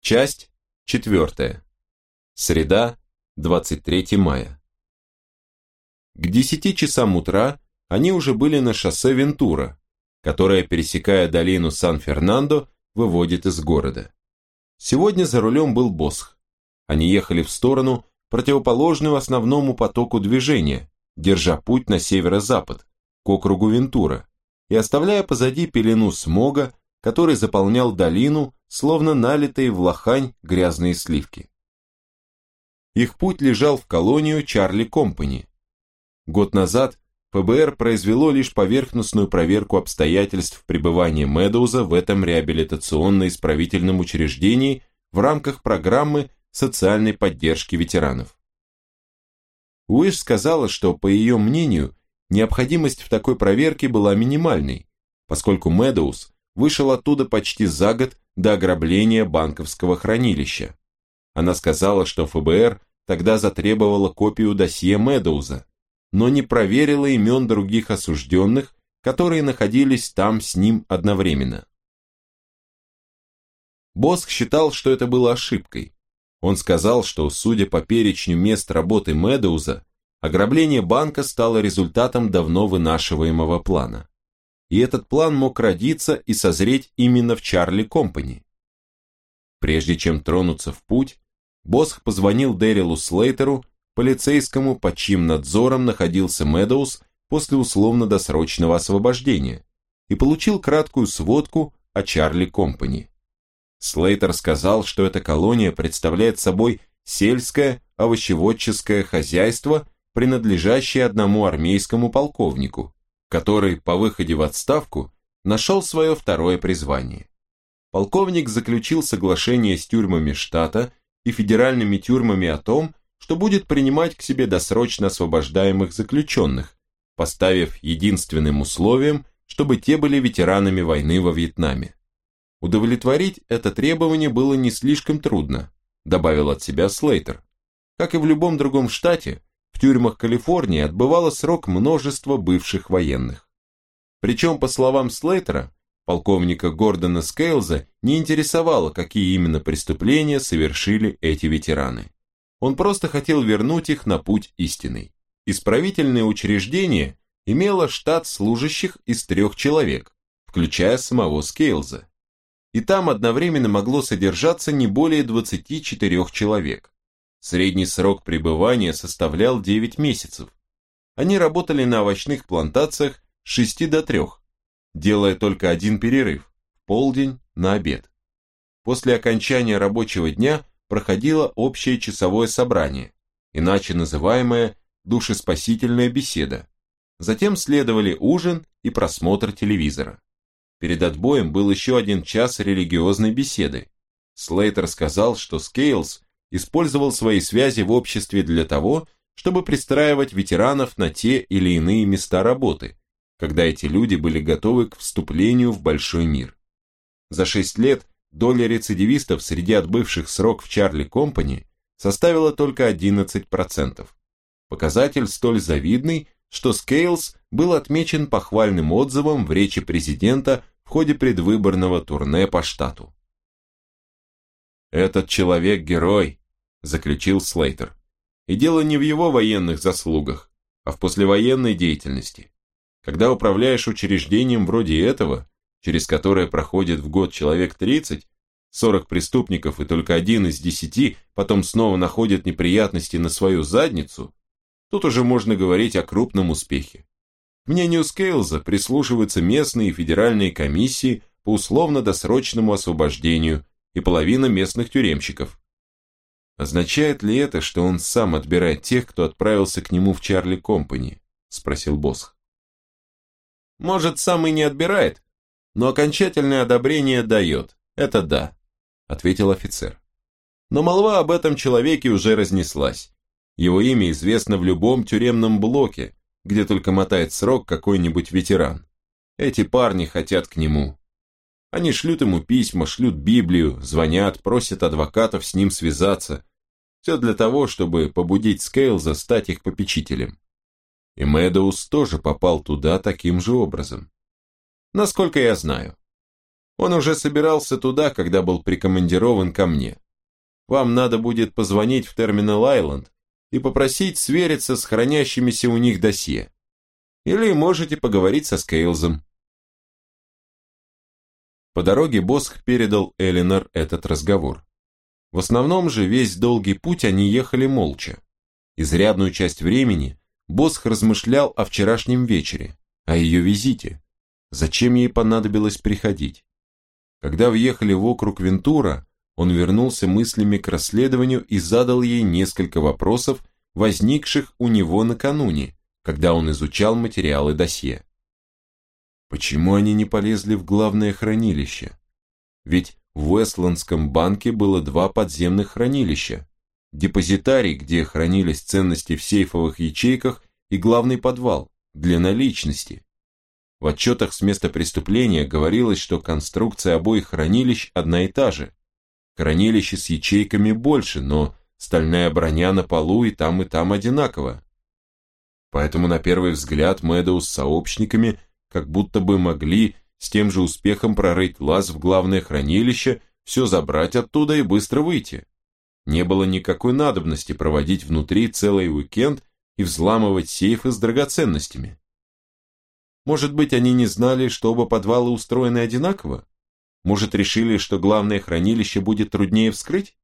Часть 4. Среда, 23 мая. К 10 часам утра они уже были на шоссе Вентура, которое, пересекая долину Сан-Фернандо, выводит из города. Сегодня за рулем был Босх. Они ехали в сторону, противоположную основному потоку движения, держа путь на северо-запад, к округу Вентура, и оставляя позади пелену смога, который заполнял долину, словно налитые в лохань грязные сливки. Их путь лежал в колонию Чарли Компани. Год назад ФБР произвело лишь поверхностную проверку обстоятельств пребывания Медоуза в этом реабилитационно-исправительном учреждении в рамках программы социальной поддержки ветеранов. Уиш сказала, что, по ее мнению, необходимость в такой проверке была минимальной, поскольку Медоуз вышел оттуда почти за год до ограбления банковского хранилища. Она сказала, что ФБР тогда затребовала копию досье Медоуза, но не проверила имен других осужденных, которые находились там с ним одновременно. Босх считал, что это было ошибкой. Он сказал, что, судя по перечню мест работы Медоуза, ограбление банка стало результатом давно вынашиваемого плана. И этот план мог родиться и созреть именно в Чарли Компани. Прежде чем тронуться в путь, Босх позвонил Дэрилу Слейтеру, полицейскому, под чьим надзором находился Медоуз после условно-досрочного освобождения, и получил краткую сводку о Чарли Компани. Слейтер сказал, что эта колония представляет собой сельское овощеводческое хозяйство, принадлежащее одному армейскому полковнику, который по выходе в отставку нашел свое второе призвание. Полковник заключил соглашение с тюрьмами штата и федеральными тюрьмами о том, что будет принимать к себе досрочно освобождаемых заключенных, поставив единственным условием, чтобы те были ветеранами войны во Вьетнаме. Удовлетворить это требование было не слишком трудно, добавил от себя Слейтер. Как и в любом другом штате, в тюрьмах Калифорнии отбывало срок множество бывших военных. Причем, по словам Слейтера, полковника Гордона Скейлза не интересовало, какие именно преступления совершили эти ветераны. Он просто хотел вернуть их на путь истинный. Исправительное учреждение имело штат служащих из 3 человек, включая самого Скейлза. И там одновременно могло содержаться не более 24 человек. Средний срок пребывания составлял 9 месяцев. Они работали на овощных плантациях с 6 до 3, делая только один перерыв – в полдень на обед. После окончания рабочего дня проходило общее часовое собрание, иначе называемое душеспасительная беседа. Затем следовали ужин и просмотр телевизора. Перед отбоем был еще 1 час религиозной беседы. Слейтер сказал, что Скейлз использовал свои связи в обществе для того, чтобы пристраивать ветеранов на те или иные места работы, когда эти люди были готовы к вступлению в большой мир. За 6 лет доля рецидивистов среди отбывших срок в Чарли Компани составила только 11%. Показатель столь завидный, что Скейлз был отмечен похвальным отзывом в речи президента в ходе предвыборного турне по штату. «Этот человек герой», – заключил Слейтер. «И дело не в его военных заслугах, а в послевоенной деятельности. Когда управляешь учреждением вроде этого, через которое проходит в год человек 30, 40 преступников и только 1 из 10 потом снова находит неприятности на свою задницу, тут уже можно говорить о крупном успехе. К мнению Скейлза прислушиваются местные и федеральные комиссии по условно-досрочному освобождению и половина местных тюремщиков. «Означает ли это, что он сам отбирает тех, кто отправился к нему в Чарли Компани?» – спросил Босх. «Может, сам и не отбирает, но окончательное одобрение дает, это да», – ответил офицер. «Но молва об этом человеке уже разнеслась. Его имя известно в любом тюремном блоке, где только мотает срок какой-нибудь ветеран. Эти парни хотят к нему. Они шлют ему письма, шлют Библию, звонят, просят адвокатов с ним связаться. Все для того, чтобы побудить Скейлза стать их попечителем. И Медоуз тоже попал туда таким же образом. Насколько я знаю. Он уже собирался туда, когда был прикомандирован ко мне. Вам надо будет позвонить в Терминал Айленд и попросить свериться с хранящимися у них досье. Или можете поговорить со Скейлзом». По дороге Босх передал Элинор этот разговор. В основном же весь долгий путь они ехали молча. Изрядную часть времени Босх размышлял о вчерашнем вечере, о ее визите, зачем ей понадобилось приходить. Когда въехали в округ Вентура, он вернулся мыслями к расследованию и задал ей несколько вопросов, возникших у него накануне, когда он изучал материалы досье. Почему они не полезли в главное хранилище? Ведь в Вестландском банке было 2 подземных хранилища, депозитарий, где хранились ценности в сейфовых ячейках, и главный подвал для наличности. В отчетах с места преступления говорилось, что конструкция обоих хранилищ одна и та же. Хранилище с ячейками больше, но стальная броня на полу и там одинакова. Поэтому на первый взгляд Медоуз с сообщниками как будто бы могли с тем же успехом прорыть лаз в главное хранилище, все забрать оттуда и быстро выйти. Не было никакой надобности проводить внутри целый уикенд и взламывать сейфы с драгоценностями. Может быть, они не знали, что оба подвала устроены одинаково? Может, решили, что главное хранилище будет труднее вскрыть?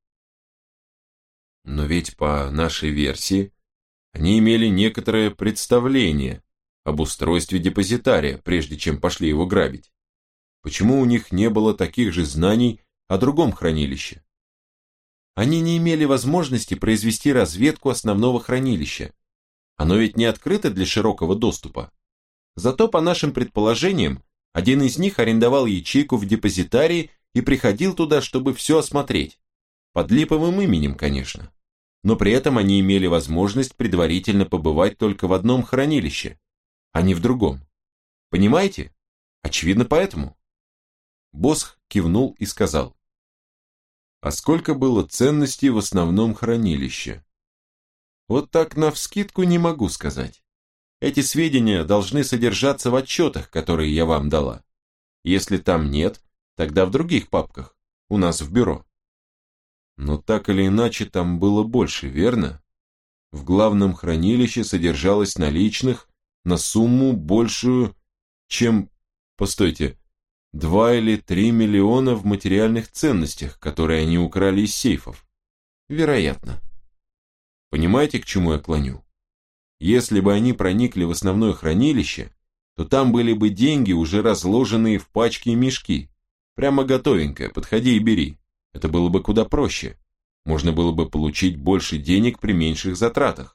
Но ведь по нашей версии, они имели некоторое представление об устройстве депозитария, прежде чем пошли его грабить. Почему у них не было таких же знаний о другом хранилище? Они не имели возможности произвести разведку основного хранилища. Оно ведь не открыто для широкого доступа. Зато, по нашим предположениям, один из них арендовал ячейку в депозитарии и приходил туда, чтобы все осмотреть. Под липовым именем, конечно. Но при этом они имели возможность предварительно побывать только в одном хранилище, а не в другом. Понимаете? Очевидно поэтому. Босх кивнул и сказал: «А сколько было ценностей в основном хранилище?» «Вот так навскидку не могу сказать. Эти сведения должны содержаться в отчетах, которые я вам дала. Если там нет, тогда в других папках, у нас в бюро». «Но так или иначе там было больше, верно? В главном хранилище содержалось наличных на сумму большую, чем, постойте, 2 или 3 миллиона в материальных ценностях, которые они украли из сейфов. Вероятно. Понимаете, к чему я клоню? Если бы они проникли в основное хранилище, то там были бы деньги, уже разложенные в пачки и мешки. Прямо готовенькое, подходи и бери. Это было бы куда проще. Можно было бы получить больше денег при меньших затратах.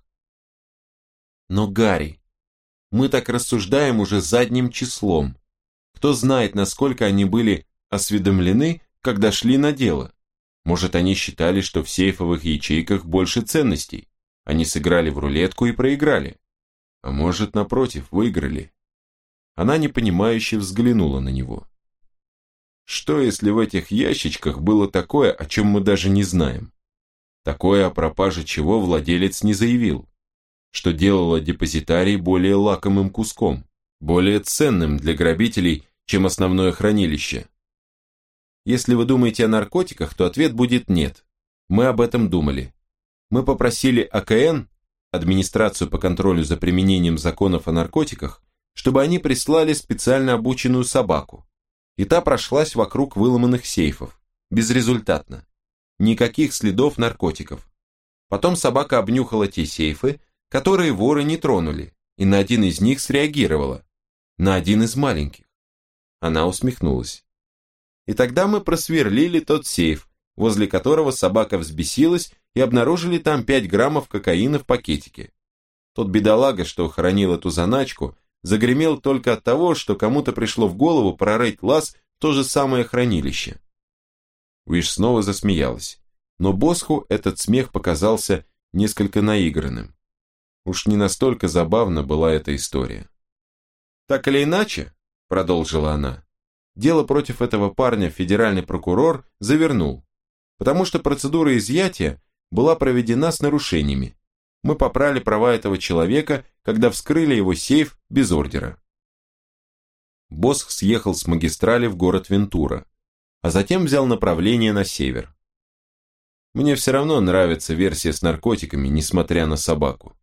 Но, Гарри, мы так рассуждаем уже задним числом. Кто знает, насколько они были осведомлены, когда шли на дело. Может, они считали, что в сейфовых ячейках больше ценностей. Они сыграли в рулетку и проиграли. А может, напротив, выиграли. Она непонимающе взглянула на него. Что, если в этих ящичках было такое, о чем мы даже не знаем? Такое, о пропаже чего владелец не заявил, что делало депозитарий более лакомым куском, более ценным для грабителей, чем основное хранилище. Если вы думаете о наркотиках, то ответ будет нет. Мы об этом думали. Мы попросили АКН, администрацию по контролю за применением законов о наркотиках, чтобы они прислали специально обученную собаку. И та прошлась вокруг выломанных сейфов. Безрезультатно. Никаких следов наркотиков. Потом собака обнюхала те сейфы, которые воры не тронули, и на один из них среагировала. На один из маленьких. Она усмехнулась. И тогда мы просверлили тот сейф, возле которого собака взбесилась, и обнаружили там 5 граммов кокаина в пакетике. Тот бедолага, что хранил эту заначку, загремел только от того, что кому-то пришло в голову прорыть лаз в то же самое хранилище. Уиш снова засмеялась, но Босху этот смех показался несколько наигранным. Уж не настолько забавна была эта история. «Так или иначе», — продолжила она, — «дело против этого парня федеральный прокурор завернул, потому что процедура изъятия была проведена с нарушениями. Мы попрали права этого человека, когда вскрыли его сейф без ордера». Босх съехал с магистрали в город Вентура, а затем взял направление на север. Мне все равно нравится версия с наркотиками, несмотря на собаку.